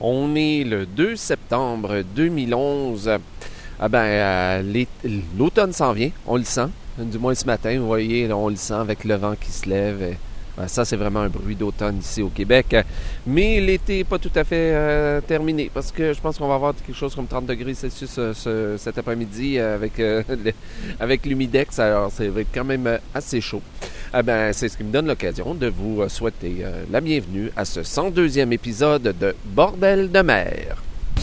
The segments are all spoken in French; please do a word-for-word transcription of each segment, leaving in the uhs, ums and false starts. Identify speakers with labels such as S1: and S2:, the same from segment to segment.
S1: On est le deux septembre deux mille onze. Ah ben, euh, l'automne s'en vient, on le sent. Du moins ce matin, vous voyez, là, on le sent avec le vent qui se lève. Et, ben, ça, c'est vraiment un bruit d'automne ici au Québec. Mais l'été n'est pas tout à fait euh, terminé parce que je pense qu'on va avoir quelque chose comme trente degrés Celsius euh, ce, cet après-midi avec, euh, le, avec l'humidex. Alors, c'est quand même assez chaud. Ah ben, c'est ce qui me donne l'occasion de vous souhaiter euh, la bienvenue à ce cent deuxième épisode de Bordel de mer.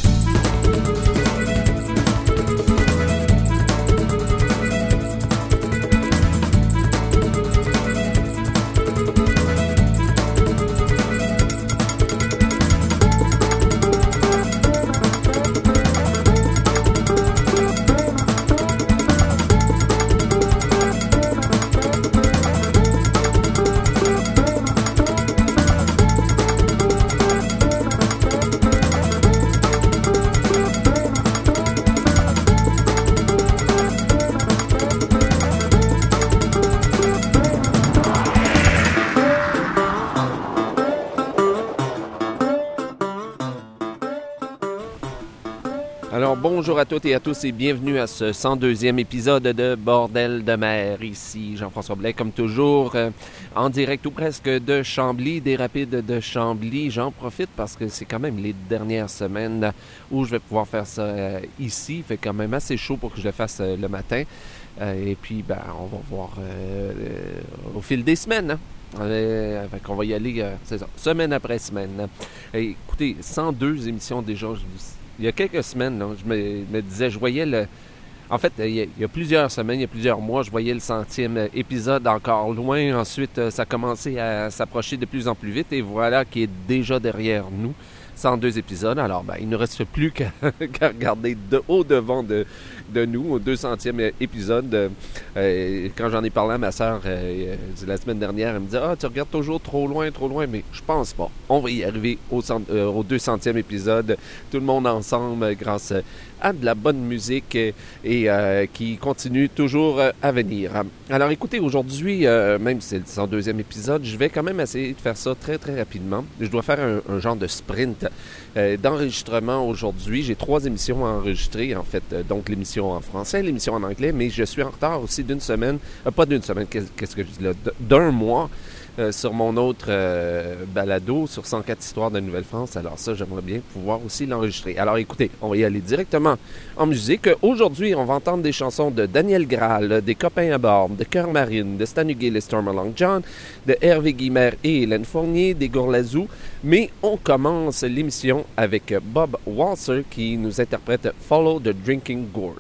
S1: Alors, bonjour à toutes et à tous et bienvenue à ce cent deuxième épisode de Bordel de mer. Ici Jean-François Blais, comme toujours, euh, en direct ou presque de Chambly, des rapides de Chambly. J'en profite parce que c'est quand même les dernières semaines où je vais pouvoir faire ça euh, ici. Il fait quand même assez chaud pour que je le fasse euh, le matin. Euh, et puis, ben, on va voir euh, euh, au fil des semaines, hein. Euh, fait qu'on va y aller, euh, c'est ça, semaine après semaine. Et, écoutez, cent deux émissions déjà. Je, il y a quelques semaines, là, je me, me disais, je voyais le... En fait, il y, a, il y a plusieurs semaines, il y a plusieurs mois, je voyais le centième épisode encore loin. Ensuite, ça a commencé à s'approcher de plus en plus vite. Et voilà qui est déjà derrière nous. cent deux épisodes. Alors, ben, il ne reste plus qu'à, qu'à regarder de, au devant de, de nous, au deux centième épisode. Euh, quand j'en ai parlé à ma sœur euh, la semaine dernière, elle me dit « Ah, tu regardes toujours trop loin, trop loin. » Mais je pense pas. On va y arriver au, cent, euh, au deux centième épisode. Tout le monde ensemble grâce à de la bonne musique et, et euh, qui continue toujours à venir. Alors, écoutez, aujourd'hui, euh, même si c'est le cent deuxième épisode, je vais quand même essayer de faire ça très, très rapidement. Je dois faire un, un genre de sprint euh, d'enregistrement aujourd'hui. J'ai trois émissions à enregistrer, en fait. Donc, l'émission en français, l'émission en anglais, mais je suis en retard aussi d'une semaine, euh, pas d'une semaine, qu'est-ce que je dis là, d'un mois euh, sur mon autre euh, balado sur cent quatre histoires de Nouvelle-France. Alors ça, j'aimerais bien pouvoir aussi l'enregistrer. Alors écoutez, on va y aller directement en musique. Aujourd'hui, on va entendre des chansons de Daniel Graal, des Copains à bord, de Cœur Marine, de Stan Huguet et Storm Long John, de Hervé Guimard et Hélène Fournier, des Gourlazou. Mais on commence l'émission avec Bob Walser qui nous interprète Follow the Drinking Gourd.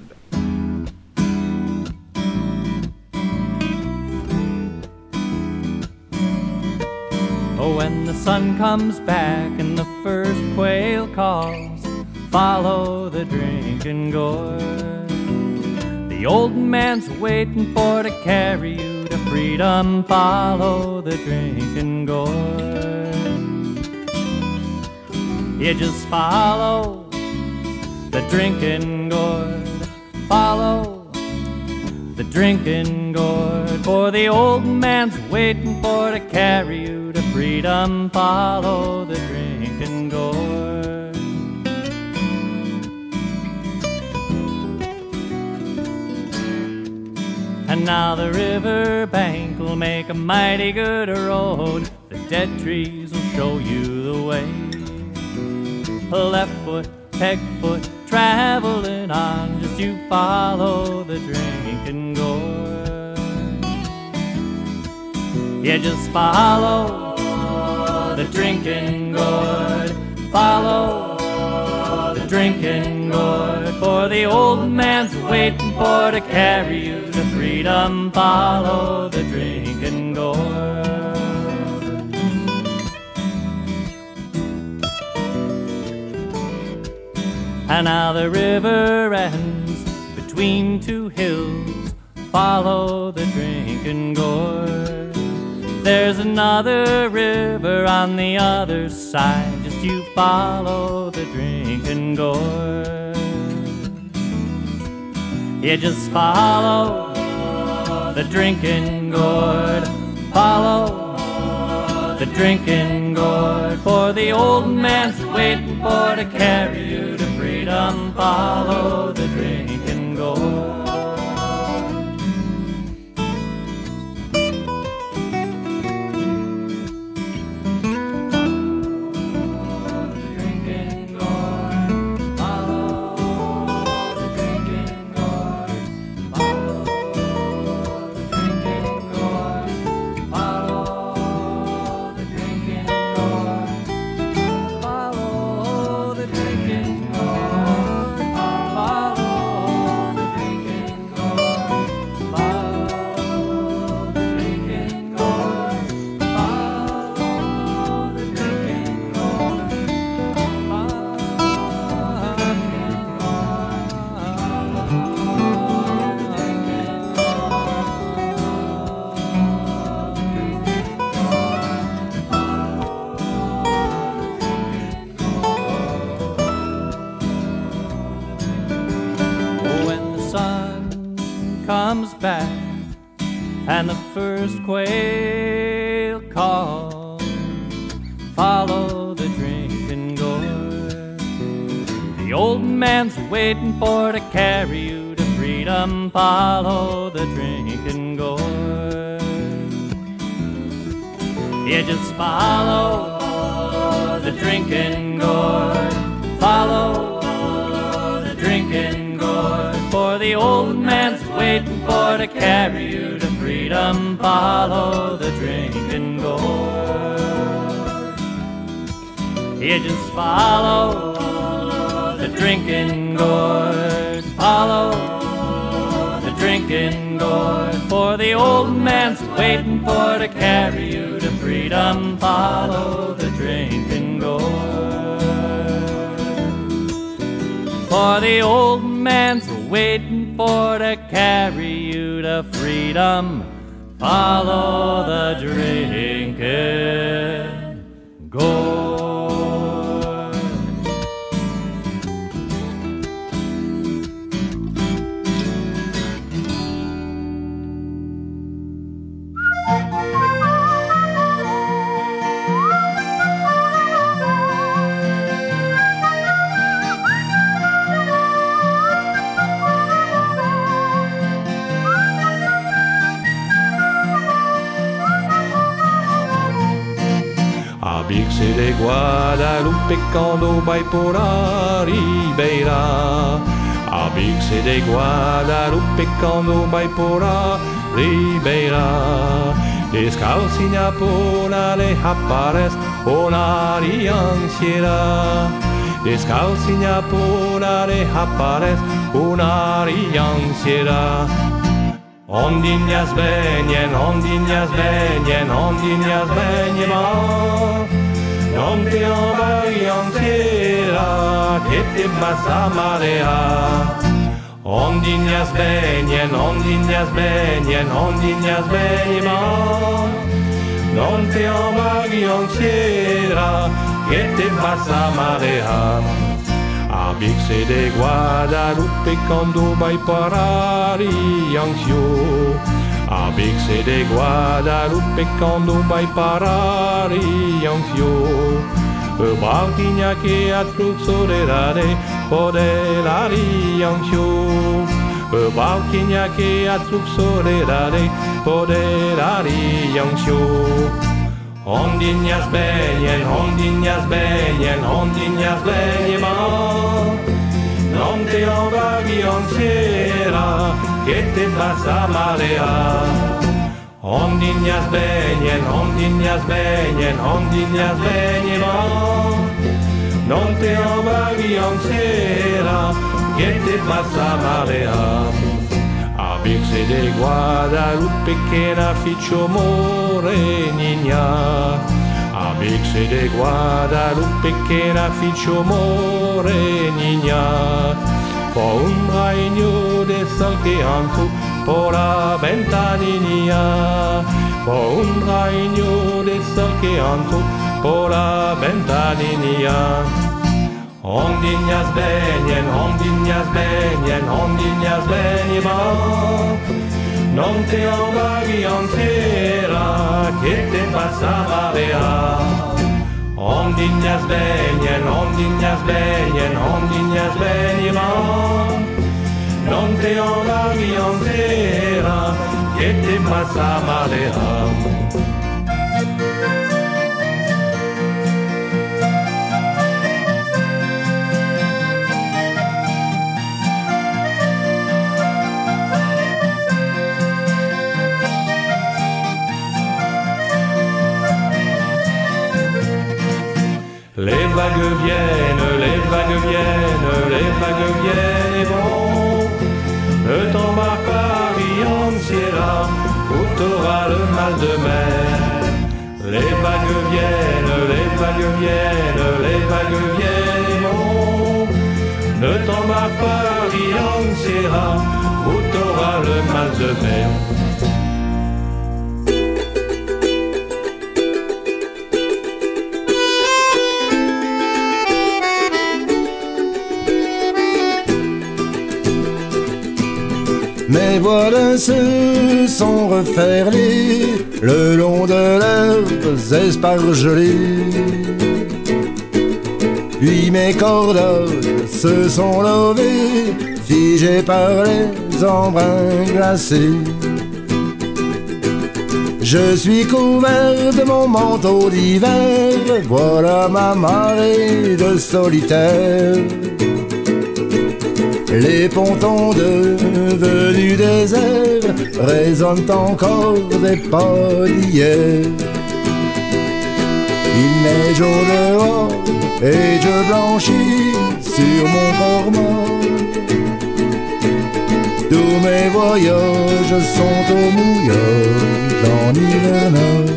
S2: Oh, when the sun comes back and the first quail calls, follow the drinking gourd. The old man's waiting for to carry you to freedom. Follow the drinking gourd. You just follow the drinking gourd. Follow the drinking gourd. For the old man's waiting for to carry you to freedom. Follow the drinking gourd. And now the river bank will make a mighty good road. The dead trees will show you the way. Left foot, peg foot, traveling on, just you follow the drinking gourd. Yeah, just follow the drinking gourd. Follow the drinking gourd. For the old man's waiting for to carry you to freedom. Follow the drinking gourd. And now the river ends between two hills. Follow the drinking gourd. There's another river on the other side. Just you follow the drinking gourd. You just follow the drinking gourd. Follow the drinking gourd. gourd, for the old man's waiting for to carry you to freedom. Follow the drinking gourd. Comes back and the first quail calls, follow the drinking gourd. The old man's waiting for to carry you to freedom. Follow the drinking gourd. You just follow the drinking gourd. Follow the drinking gourd. For the old man's waiting for to carry you to freedom. Follow the drinking gourd. You just follow the drinking gourd. Follow the drinking gourd. For the old man's waiting for to carry you to freedom. Follow the drinking gourd. For the old man's waiting for to carry you to freedom. Follow the drinking gourd.
S3: Bixi de Guadalupe quando vai por a ribeira. A Bixi de Guadalupe quando vai por a ribeira. Descalcinha por ale aparece una rianciera. Descalcinha por ale aparece una rianciera. Ondinhas venien, ondinhas venien, ondinhas venien. Non te envaianciera, que te vas a marear. Ondinhas venien, ondinhas venien, ondinhas venien. Non te envaianciera, que te vas a marear. A Bixi de Guadalupe quando vai para Riancio. A Bixi de Guadalupe quando vai para Riancio. O barquinha que a truxorerare pode la Riancio. O barquinha que a truxorerare pode la Riancio. Ondinhas venien, ondinhas venien, ondinhas venien. Non te envaianciera, que te vas a marear. Ondinhas venien, ondinhas venien, ondinhas venien. Non te envaianciera, que te vas a marear. A Bixi de Guadalupe que na ficcio morenina. A Bixi de Guadalupe que na ficcio morenina. For un regno de sol que anfu por la ventanilla. For un regno de sol que anfu por la ventanilla. Ondinhas venien, ondinhas venien, ondinhas venien. Non te envaianciera, que te vas a marear. Ondinja svenjen, ondinja svenjen, ondinja svenjivan. Non te on la viandera, che te passa maleam. Les vagues viennent, les vagues viennent, les vagues viennent et vont. Ne t'embarque pas, Rianciera, ou t'auras le mal de mer. Les vagues viennent, les vagues viennent, les vagues viennent et vont. Ne t'embarque pas, Rianciera, ou t'auras le mal de mer.
S4: Mes voiles se sont referlées le long de leurs espargelées. Puis mes cordes se sont levées, figées par les embruns glacés. Je suis couvert de mon manteau d'hiver, voilà ma marée de solitaire. Les pontons devenus déserts résonnent encore des pas d'hier. Il neige au dehors et je blanchis sur mon corps mort. Tous mes voyages sont au mouillage en hivernage.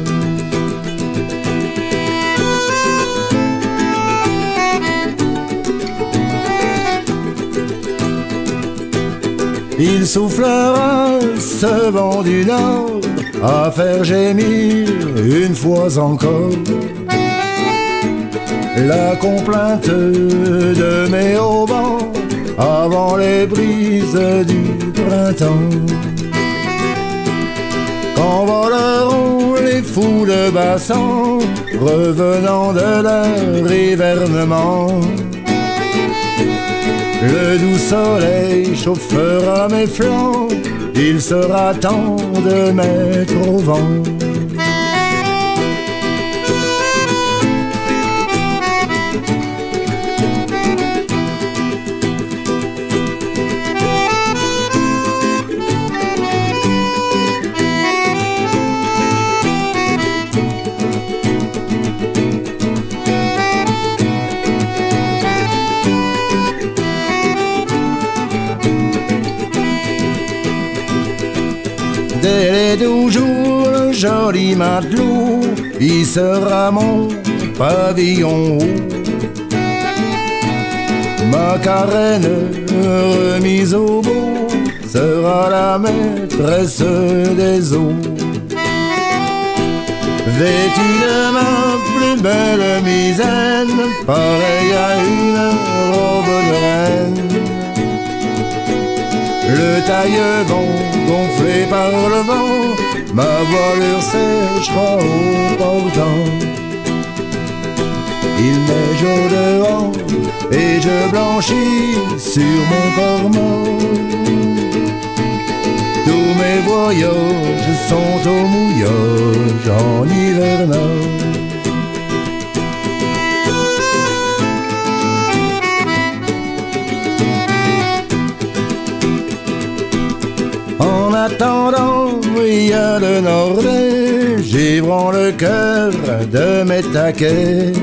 S4: Il soufflera ce vent du nord à faire gémir une fois encore la complainte de mes haubans avant les brises du printemps. Quand voleront les fous de bassan revenant de leur hivernement, le doux soleil chauffera mes flancs, il sera temps de mettre au vent. Dès les douze jours, le joli matelot, il sera mon pavillon haut. Ma carène remise au beau sera la maîtresse des eaux. Vêtue de ma plus belle misaine, pareille à une robe de reine, le taille-vent gonflé par le vent, ma voilure séchera au portant. Il neige au dehors et je blanchis sur mon corps mort. Tous mes voyages sont au mouillage en hivernage. En attendant, il y a le Nordais, givrant le cœur de mes taquets.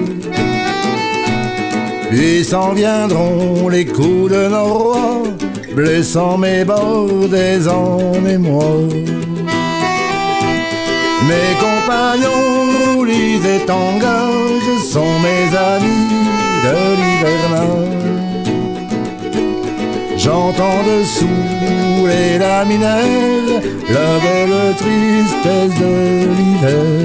S4: Puis s'en viendront les coups de Noroît, blessant mes bords des en émoi. Mes compagnons roulis et tangages sont mes amis de l'hivernage. J'entends dessous les laminaires la belle tristesse de l'hiver.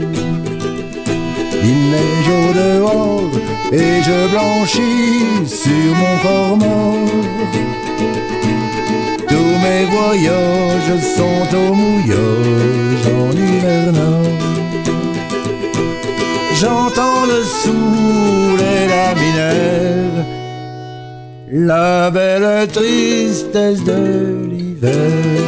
S4: Il neige au dehors et je blanchis sur mon corps mort. Tous mes voyages sont au mouillage en hivernage. j'entends dessous les laminaires la belle tristesse de l'hiver.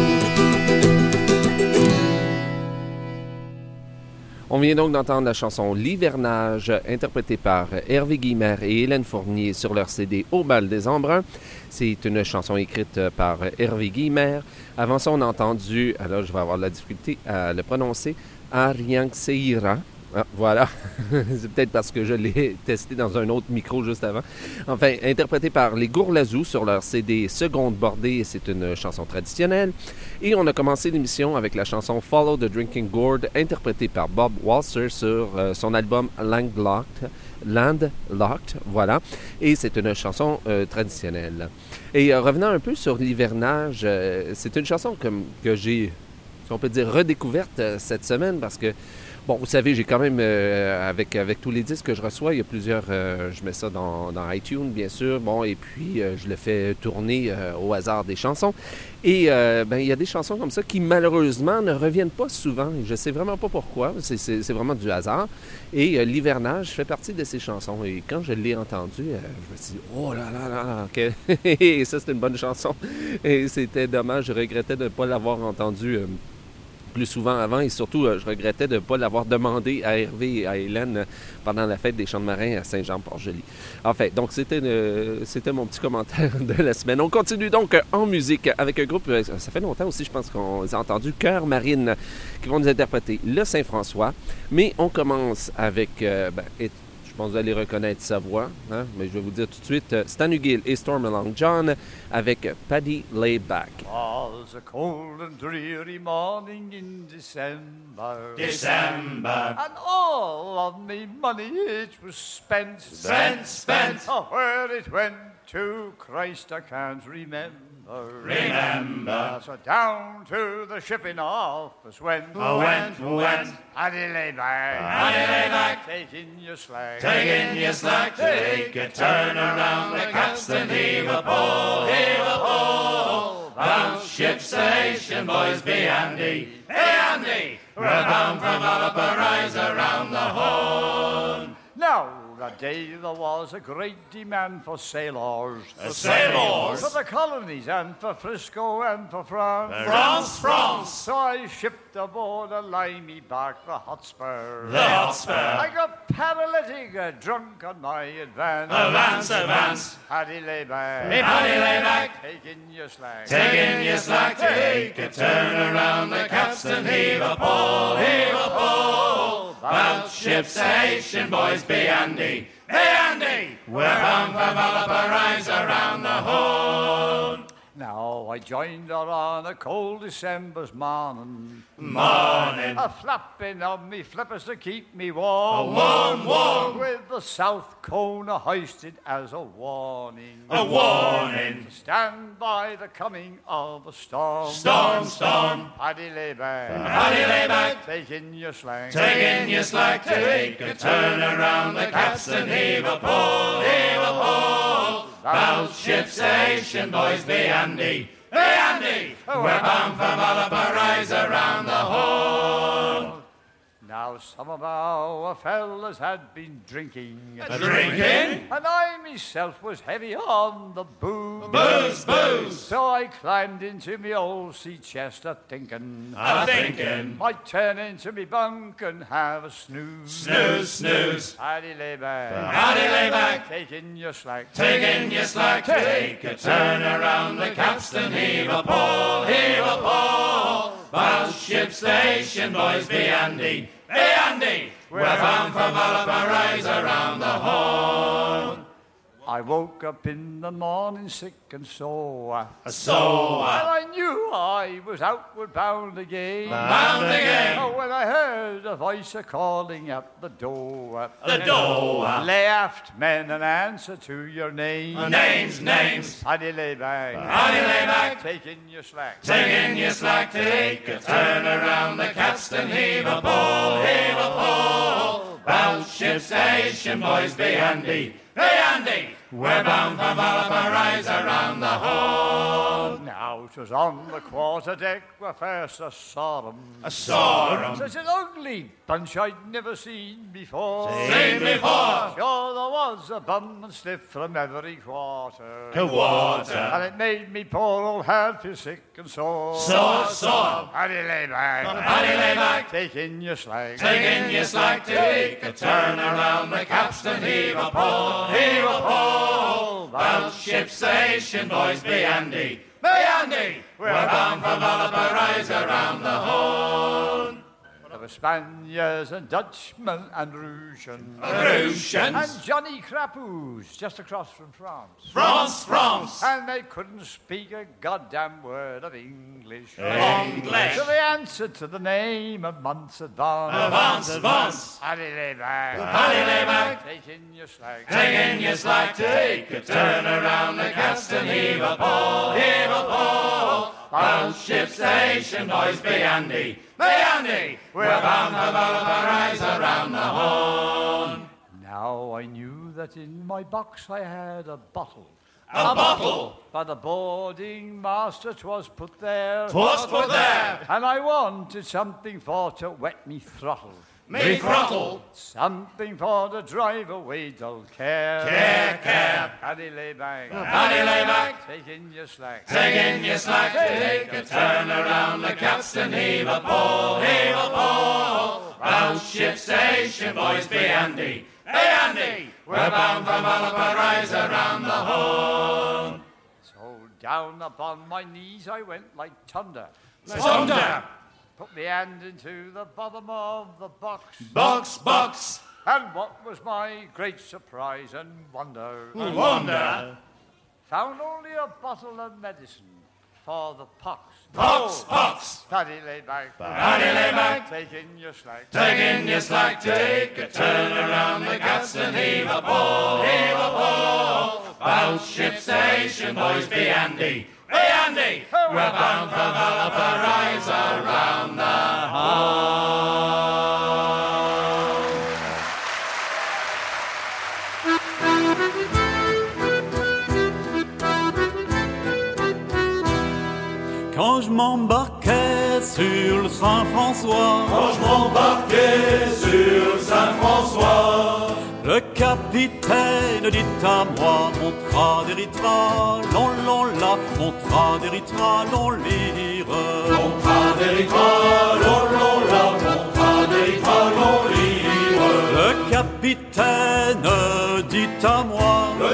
S1: On vient donc d'entendre la chanson L'hivernage, interprétée par Hervé Guillemert et Hélène Fournier sur leur C D Au bal des embruns. C'est une chanson écrite par Hervé Guillemert. Avant ça, on a entendu, alors je vais avoir de la difficulté à le prononcer, Arianxeira. Ah, voilà, c'est peut-être parce que je l'ai testé dans un autre micro juste avant. Enfin, interprété par les Gourlazous sur leur C D Seconde Bordée, c'est une chanson traditionnelle. Et on a commencé l'émission avec la chanson Follow the Drinking Gourd, interprétée par Bob Walser sur euh, son album Landlocked. Landlocked, voilà. Et c'est une chanson euh, traditionnelle. Et euh, revenant un peu sur l'hivernage, euh, c'est une chanson comme, que j'ai, si on peut dire, redécouverte euh, cette semaine parce que bon, vous savez, j'ai quand même, euh, avec, avec tous les disques que je reçois, il y a plusieurs, euh, je mets ça dans, dans iTunes, bien sûr, bon, et puis euh, je le fais tourner euh, au hasard des chansons. Et euh, ben, il y a des chansons comme ça qui, malheureusement, ne reviennent pas souvent. Je ne sais vraiment pas pourquoi, c'est, c'est, c'est vraiment du hasard. Et euh, l'hivernage fait partie de ces chansons. Et quand je l'ai entendu, euh, je me suis dit, oh là là là, okay. Et ça, c'était une bonne chanson. Et c'était dommage, je regrettais de ne pas l'avoir entendu euh, plus souvent avant et surtout, euh, je regrettais de ne pas l'avoir demandé à Hervé et à Hélène euh, pendant la fête des Champs de Marins à Saint-Jean-Port-Joli. Enfin, donc c'était, euh, c'était mon petit commentaire de la semaine. On continue donc euh, en musique avec un groupe, euh, ça fait longtemps aussi, je pense qu'on a entendu Cœur Marine qui vont nous interpréter le Saint-François, mais on commence avec, euh, ben, et, je pense que vous allez reconnaître sa voix, hein? Mais je vais vous dire tout de suite, euh, Stan Hugill et Storm Along John avec Paddy Layback.
S5: Was a cold and dreary morning in December.
S3: December.
S5: And all of me money it was spent.
S3: Spent, spent.
S5: Oh, where it went to, Christ, I can't remember.
S3: Remember.
S5: So down to the shipping office went.
S3: Who went, who went?
S5: Paddy Layback.
S3: Paddy Layback.
S5: Taking your slack.
S3: Taking your slack, take a turn around the capstan, heave a pole, heave a pole. Bound ship station, boys, be handy, be handy. We're bound from Valparaiso around the Horn.
S5: Now, that day there was a great demand for sailors.
S3: Uh, sailors.
S5: For the colonies and for Frisco and for France.
S3: France, France.
S5: So I shipped aboard a limey bark, the Hotspur.
S3: The Hotspur.
S5: I got paralytic, uh, drunk on my advance.
S3: Advance, advance.
S5: Paddy Layback.
S3: Hey, Paddy Layback.
S5: Taking your slack.
S3: Taking your slack, take a turn around the capstan, heave a pole, heave a pole. Bound ship station, boys, be handy, be handy. We're bound for Valparaiso around the Horn.
S5: Now I joined her on a cold December's morning.
S3: Morning.
S5: A flapping of me flippers to keep me warm.
S3: A warm, warm.
S5: With the south cone hoisted as a warning.
S3: A warning.
S5: Stand by the coming of a storm.
S3: Storm, storm.
S5: Paddy Layback.
S3: Paddy Layback.
S5: Taking your slack.
S3: Taking your slack, take a turn around the capstan, heave a pole, heave a pole. Bound ship station, boys, be handy, be handy. We're bound for Valparaiso around the Horn.
S5: Now some of our fellas had been drinking.
S3: Drinking?
S5: And I myself was heavy on the booze.
S3: Booze, booze.
S5: So I climbed into me old sea chest a thinking.
S3: A thinking.
S5: Might turn into me bunk and have a snooze.
S3: Snooze, snooze.
S5: Paddy Layback.
S3: Paddy Layback.
S5: Taking your slack.
S3: Taking your slack, take a turn around the capstan, heave a pole, heave a pole. Bound ship station, boys, be handy, be handy. We're bound for Valparaiso around the Horn.
S5: I woke up in the morning sick and sore.
S3: So,
S5: And
S3: uh,
S5: I knew I was outward bound again.
S3: bound again.
S5: Oh, when I heard a voice a calling at the door.
S3: The door.
S5: Lay aft, men, and answer to your name.
S3: Names, names.
S5: Paddy Layback.
S3: Paddy Layback.
S5: Taking your slack.
S3: Taking your slack, take a turn around the capstan, heave a pole, heave a pole. Bound ship station, boys, be handy, be handy. We're bound for Valparaiso around the Horn.
S5: Now Now 'twas on the quarter deck where first I saw 'em.
S3: I saw 'em.
S5: Such an ugly bunch I'd never seen before.
S3: Seen before.
S5: Sure there was a bum and stiff from every quarter.
S3: To water.
S5: And it made me poor old heart feel sick and sore.
S3: Sore, sore.
S5: Paddy lay back.
S3: Paddy lay back.
S5: Take in your slag.
S3: Take in your slack, take a turn around the capstan, heave a pole, heave a pole. Bout ship's station, boys, be handy, be handy. We're bound for Valparaiso around the Horn.
S5: There were Spaniards and Dutchmen and Rousians.
S3: Rousians.
S5: And Johnny Crapoos just across from France.
S3: France, France.
S5: And they couldn't speak a goddamn word of English.
S3: English.
S5: So they answered to the name of months advance.
S3: Advance, advance.
S5: Paddy lay back.
S3: Paddy lay back.
S5: Take in your slag.
S3: Take in your slack, take a turn around the capstan, heave a pole, heave a pole. Bound ship's station, boys, be handy, be handy. We're bound for Valparaiso around the Horn.
S5: Now I knew that in my box I had a bottle.
S3: A bottle.
S5: By the boarding master 'twas put there.
S3: 'Twas put there.
S5: And I wanted something for to wet me throttle.
S3: Me throttle.
S5: Something for to drive away dull care.
S3: Care, care.
S5: Paddy lay back.
S3: Paddy lay back.
S5: Take in your slack.
S3: Take in your slack, take a turn around the capstan, heave a pole, heave a pole. Bound ship's station, boys, be handy, be handy. We're bound for Valparaiso around the Horn.
S5: So down upon my knees I went like thunder.
S3: Thunder.
S5: Put my hand into the bottom of the box.
S3: Box, box.
S5: And what was my great surprise and wonder?
S3: Wonder.
S5: Found only a bottle of medicine for the pox.
S3: Pox, pox.
S5: Paddy lay back.
S3: Paddy lay back.
S5: Take in your slack.
S3: Take in your slack, take a turn around the capstan, heave a pole, heave a pole. Bound ship's station, boys, be handy, be handy. We're bound for Valparaiso around the Horn.
S2: Quand je m'embarquais sur le Saint-François,
S3: Quand je m'embarquais sur Saint-François,
S2: le capitaine dit à moi, mon tradéritra, l'on l'on la, mon tradéritra, l'on lire.
S3: mon tradéritra, l'on l'on la, mon tradéritra, l'on livre.
S2: Le capitaine dit à moi,
S3: Le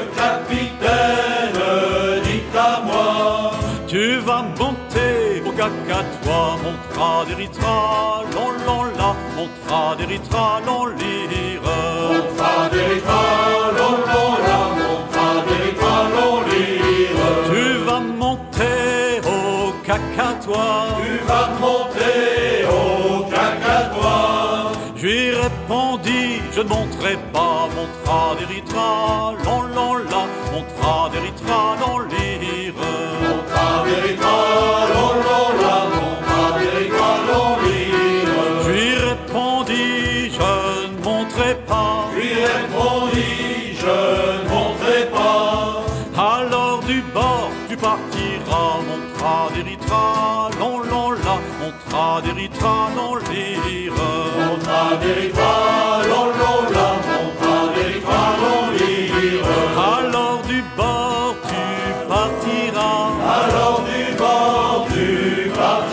S3: capitaine dit à moi,
S2: tu vas monter au cacatois, mon tradéritra, l'on l'on la, mon tradéritra, l'on lire.
S3: mon tradéritra, l'on l'on la, mon tradéritra, l'on livre.
S2: Tu vas monter au cacatois.
S3: Tu vas monter au cacatois.
S2: Je lui répondis, je ne monterai pas mon tradéritra, l'on l'on la, mon tradéritra, l'on lire.
S3: Mon tradéritra, l'on l'on la, mon tradéritra, l'on livre.
S2: Je lui répondis, je ne monterai pas.
S3: Lui répondis, je ne monterai pas.
S2: Alors du bord tu partiras, mon tradéritra, l'on l'on la, mon tradéritra, l'on lire.
S3: Mon tradéritra, l'on l'on la, mon tradéritra, l'on livre.
S2: Alors du bord tu partiras.
S3: Alors du bord tu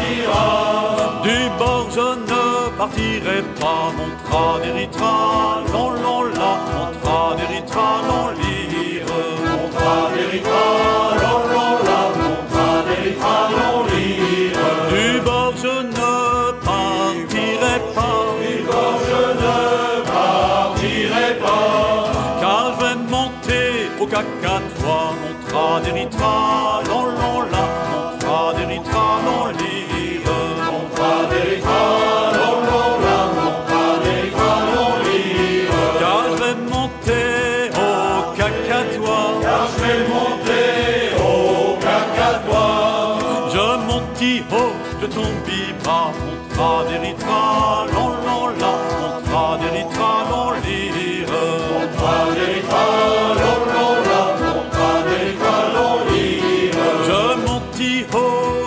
S3: partiras.
S2: Du bord je ne partirai pas, mon tradéritra, l'on l'on la, mon tradéritra, l'on lire.
S3: Mon tradéritra, l'on l'on la, mon tradéritra, l'on livre.
S2: Du bord je ne partirai pas,
S3: Du bord je ne partirai pas.
S2: car je vais monter au cacatois, mon tradéritra, l'on l'on la, mon tradéritra, l'on lire.
S3: Mon tradéritra, l'on l'on la, mon tradéritra, l'on livre.
S2: Car je vais monter au cacatois.
S3: Car je vais monter au cacatois.
S2: Je montis haut, je tombe bas, mon tradéritra, l'on l'on la, mon tradéritra, l'on lire.
S3: Mon tradéritra, l'on l'on la, mon tradéritra, l'on livre.
S2: Je montis haut,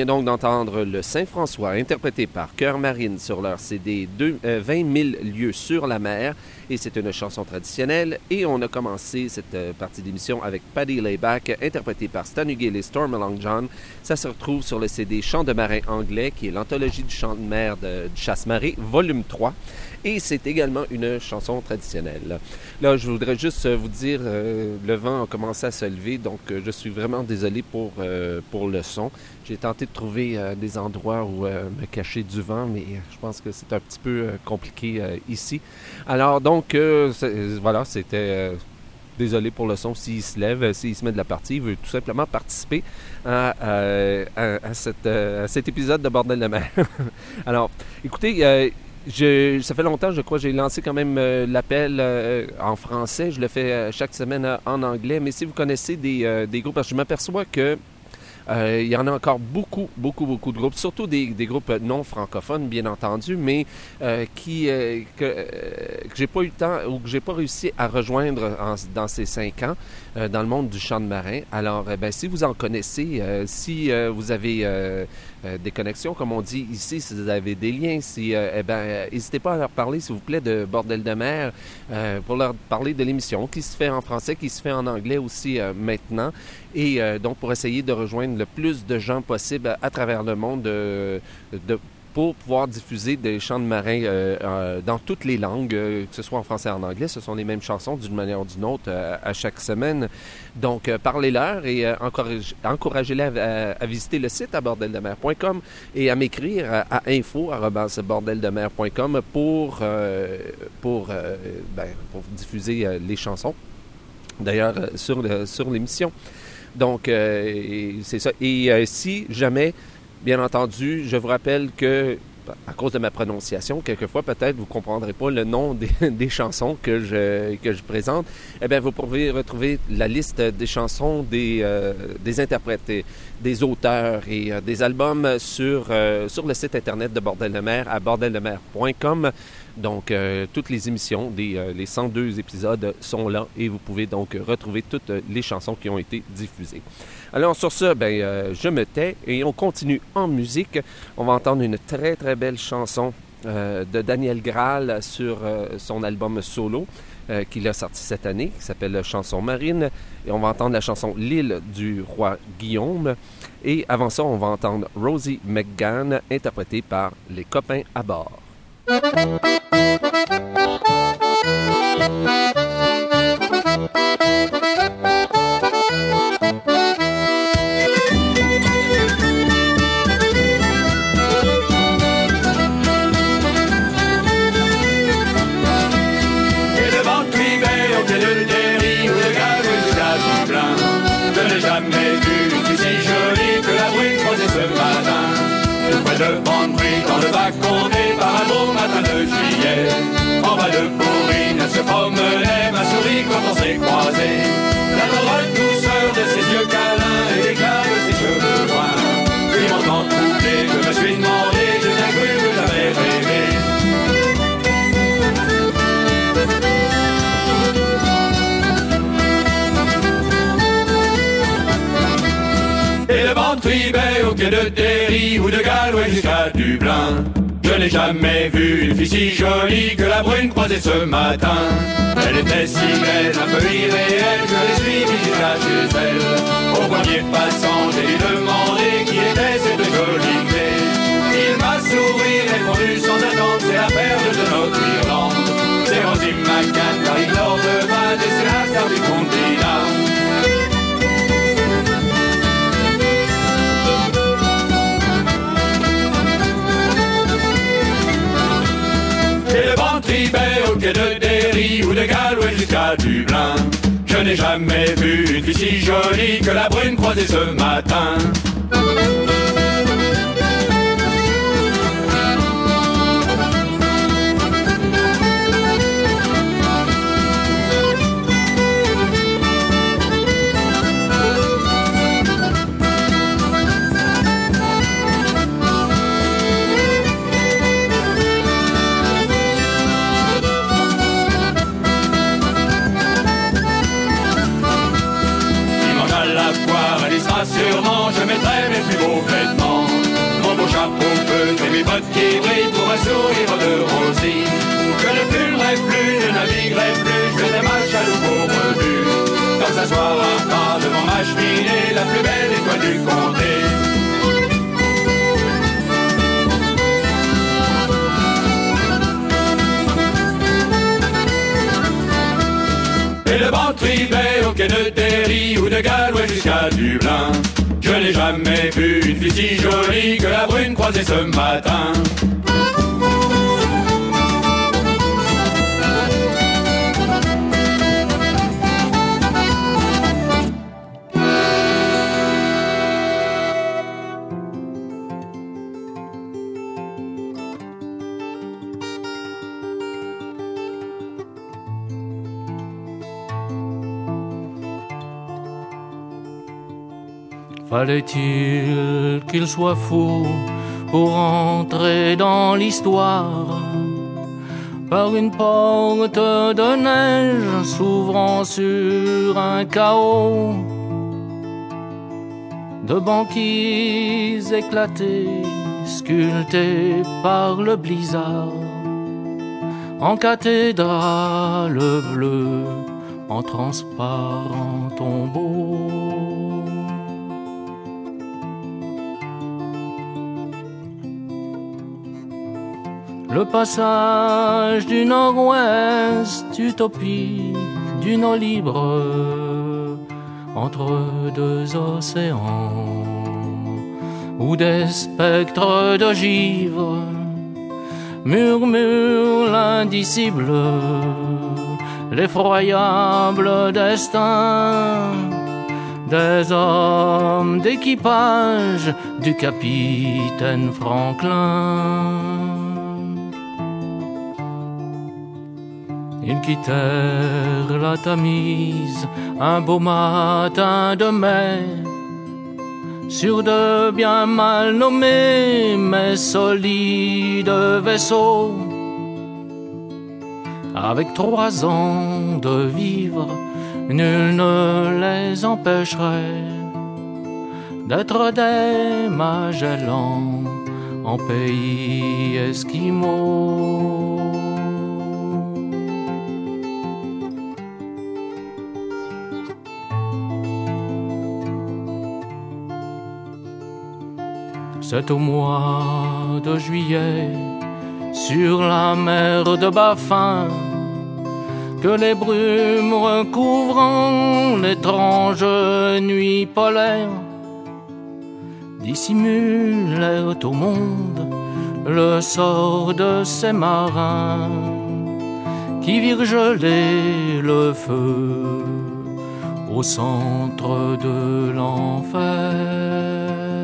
S1: donc d'entendre le Saint-François, interprété par Cœur Marine sur leur C D deux, euh, vingt mille lieues sur la mer. Et c'est une chanson traditionnelle. Et on a commencé cette euh, partie d'émission avec Paddy Layback, interprété par Stan Hugill et Storm Long John. Ça se retrouve sur le C D Chants de marin anglais, qui est l'anthologie du chant de mer de, du Chasse-Marée, volume trois. Et c'est également une chanson traditionnelle. Là, je voudrais juste vous dire, euh, le vent a commencé à se lever, donc euh, je suis vraiment désolé pour, euh, pour le son. J'ai tenté de trouver euh, des endroits où euh, me cacher du vent, mais je pense que c'est un petit peu euh, compliqué euh, ici. Alors donc, euh, voilà, c'était... Euh, Désolé pour le son s'il se lève, s'il se met de la partie. Il veut tout simplement participer à, à, à, à, cette, à cet épisode de Bordel de mer. Alors, écoutez, euh, je, ça fait longtemps, je crois, j'ai lancé quand même euh, l'appel euh, en français. Je le fais euh, chaque semaine euh, en anglais. Mais si vous connaissez des, euh, des groupes, parce que je m'aperçois que Euh, il y en a encore beaucoup, beaucoup, beaucoup de groupes, surtout des, des groupes non francophones, bien entendu, mais euh, qui, euh, que, euh, que j'ai pas eu le temps ou que j'ai pas réussi à rejoindre en, dans ces cinq ans euh, dans le monde du chant de marin. Alors, euh, ben, si vous en connaissez, euh, si euh, vous avez euh, euh, des connexions, comme on dit ici, si vous avez des liens, si, euh, eh ben, n'hésitez pas à leur parler, s'il vous plaît, de Bordel de mer, euh, pour leur parler de l'émission qui se fait en français, qui se fait en anglais aussi euh, maintenant. Et euh, donc, pour essayer de rejoindre le plus de gens possible à travers le monde euh, de, pour pouvoir diffuser des chants de marins euh, euh, dans toutes les langues, euh, que ce soit en français ou en anglais. Ce sont les mêmes chansons d'une manière ou d'une autre euh, à chaque semaine. Donc, euh, parlez-leur et euh, encourage, encouragez-les à, à visiter le site à bordel de mer point com et à m'écrire à, à info arobase bordel de mer point com pour, euh, pour, euh, ben, pour diffuser euh, les chansons. D'ailleurs, euh, sur, le, sur l'émission. Donc, euh, c'est ça. Et euh, si jamais, bien entendu, je vous rappelle que, à cause de ma prononciation, quelquefois, peut-être, vous ne comprendrez pas le nom des, des chansons que je, que je présente, eh bien, vous pouvez retrouver la liste des chansons des, euh, des interprètes, des auteurs et euh, des albums sur, euh, sur le site Internet de Bordel de mer à bordel de mer point com. Donc, euh, toutes les émissions, des, euh, les cent deux épisodes sont là et vous pouvez donc retrouver toutes les chansons qui ont été diffusées. Alors, sur ce, ben, euh, je me tais et on continue en musique. On va entendre une très, très belle chanson euh, de Daniel Graal sur euh, son album solo euh, qu'il a sorti cette année, qui s'appelle Chanson marine. Et on va entendre la chanson L'île du roi Guillaume. Et avant ça, on va entendre Rosie McGann, interprétée par Les Copains à bord.
S6: De Bandry dans le bac condé par un beau matin de juillet. En bas de Bourrine, elle se promenait, ma souris quand on s'est croisés. La droite douceur de ses yeux câlins et l'éclat de ses cheveux bruns. Puis m'entend troublé, je me suis demandé, j'ai bien cru que j'avais rêvé. Et le vent tribait au quai de Derry ou de Galway jusqu'à Dublin. Je n'ai jamais vu une fille si jolie que la brune croisée ce matin. Elle était si belle, un peu irréelle, je l'ai suivie jusqu'à chez elle. Au premier passant, j'ai lui demandé qui était cette jolie fée. Il m'a souri, répondu sans attendre, c'est la perle de notre Irlande. C'est Rosie McGann, car il leur devint et c'est la star du continent. Et le vent tribait au quai de Derry ou de Galway jusqu'à Dublin. Je n'ai jamais vu une fille si jolie que la brune croisée ce matin. Sûrement je mettrai des bottes qui brillent pour un sourire de Rosie. Je ne fumerai plus, je naviguerai plus, je mettrai ma chaloupe au rebut. Comme s'asseoir un pas devant ma cheminée, la plus belle étoile du comté. Et le vent tribait au quai de Terry ou de Galway jusqu'à Dublin. Je n'ai jamais vu une fille si jolie que la brune croisée ce matin.
S2: Fallait-il qu'il soit fou pour entrer dans l'histoire par une porte de neige s'ouvrant sur un chaos de banquises éclatées, sculptées par le blizzard, en cathédrale bleue, en transparent tombeau. Le passage du nord-ouest, utopie d'une eau libre entre deux océans, où des spectres de givre murmurent l'indicible, l'effroyable destin des hommes d'équipage du capitaine Franklin. Ils quittèrent la Tamise un beau matin de mai, sur de bien mal nommés mais solides vaisseaux, avec trois ans de vivre, nul ne les empêcherait d'être des Magellans en pays esquimaux. C'est au mois de juillet, sur la mer de Baffin, que les brumes recouvrant l'étrange nuit polaire dissimulèrent au monde le sort de ces marins qui virent geler le feu au centre de l'enfer.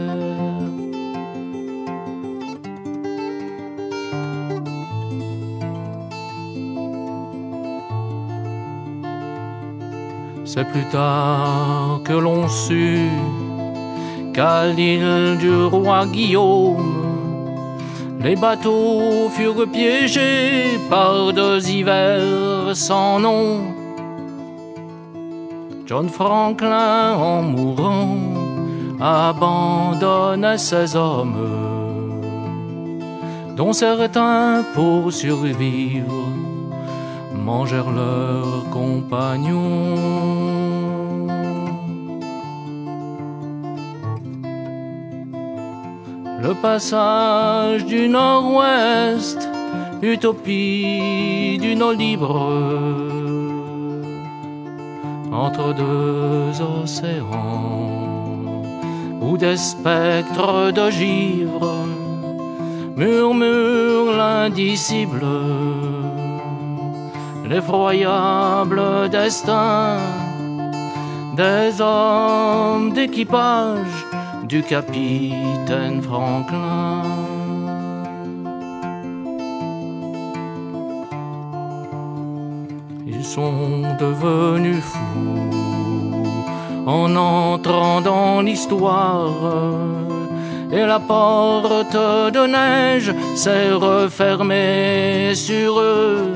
S2: C'est plus tard que l'on sut qu'à l'île du roi Guillaume, les bateaux furent piégés par deux hivers sans nom. John Franklin, en mourant, abandonnait ses hommes, dont certains, pour survivre, mangèrent leurs compagnons. Le passage du nord-ouest, utopie d'une eau libre, entre deux océans, où des spectres de givre murmurent l'indicible, l'effroyable destin des hommes d'équipage du capitaine Franklin. Ils sont devenus fous en entrant dans l'histoire, et la porte de neige s'est refermée sur eux.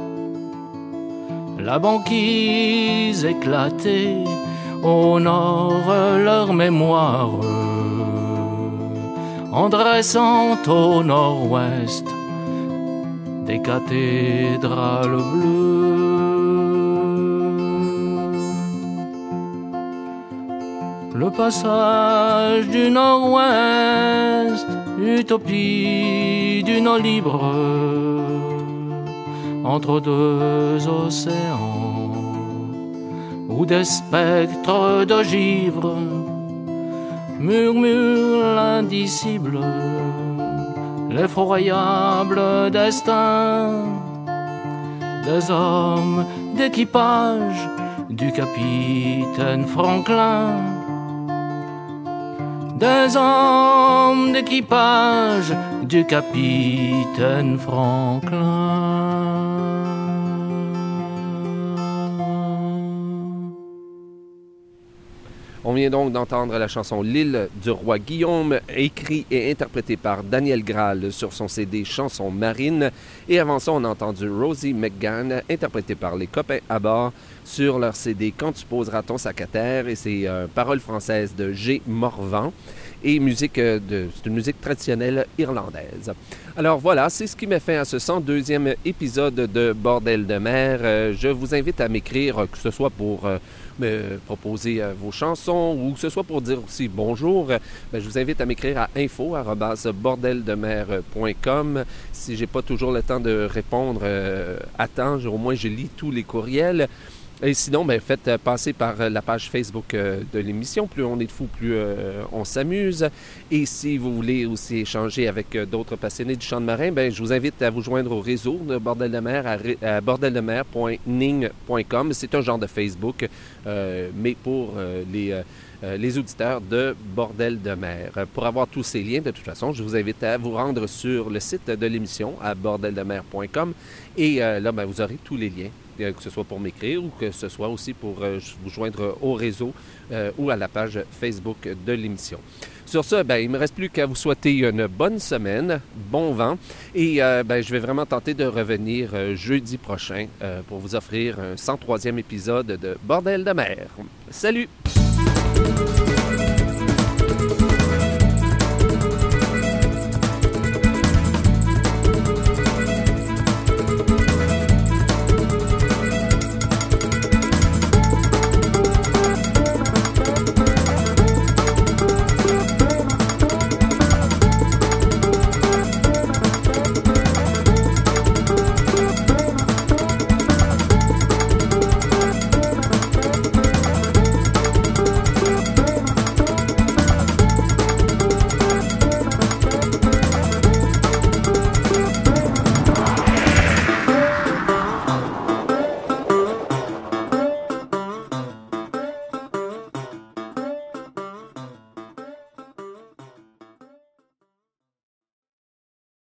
S2: La banquise éclatée honore leur mémoire
S3: en dressant au nord-ouest des cathédrales bleues. Le passage du nord-ouest, utopie d'une eau libre entre deux océans, où des spectres d'ogives murmurent l'indicible, l'effroyable destin des hommes d'équipage du capitaine Franklin, des hommes d'équipage du capitaine Franklin.
S1: On vient donc d'entendre la chanson L'île du roi Guillaume, écrit et interprété par Daniel Graal sur son C D Chansons marines. Et avant ça, on a entendu Rosie McGann, interprétée par les copains à bord, sur leur C D Quand tu poseras ton sac à terre. Et c'est euh, paroles françaises de G. Morvan et musique de, c'est une musique traditionnelle irlandaise. Alors voilà, c'est ce qui met fin à ce cent deuxième épisode de Bordel de mer. Euh, je vous invite à m'écrire, que ce soit pour euh, me proposer euh, vos chansons ou que ce soit pour dire aussi bonjour. Euh, ben, je vous invite à m'écrire à info arobase bordel de mer point com. Si j'ai pas toujours le temps de répondre euh, à temps, au moins je lis tous les courriels. Et sinon, ben, faites passer par la page Facebook euh, de l'émission. Plus on est de fous, plus euh, on s'amuse. Et si vous voulez aussi échanger avec euh, d'autres passionnés du chant de marin, ben, je vous invite à vous joindre au réseau de Bordel de mer à, à bordel de mer point ning point com. C'est un genre de Facebook, euh, mais pour euh, les... Euh, Euh, les auditeurs de Bordel de mer. Pour avoir tous ces liens, de toute façon, je vous invite à vous rendre sur le site de l'émission à bordel de mer point com et euh, là, ben, vous aurez tous les liens, euh, que ce soit pour m'écrire ou que ce soit aussi pour euh, vous joindre au réseau euh, ou à la page Facebook de l'émission. Sur ce, ben, il ne me reste plus qu'à vous souhaiter une bonne semaine, bon vent, et euh, ben, je vais vraiment tenter de revenir euh, jeudi prochain euh, pour vous offrir un cent troisième épisode de Bordel de mer. Salut!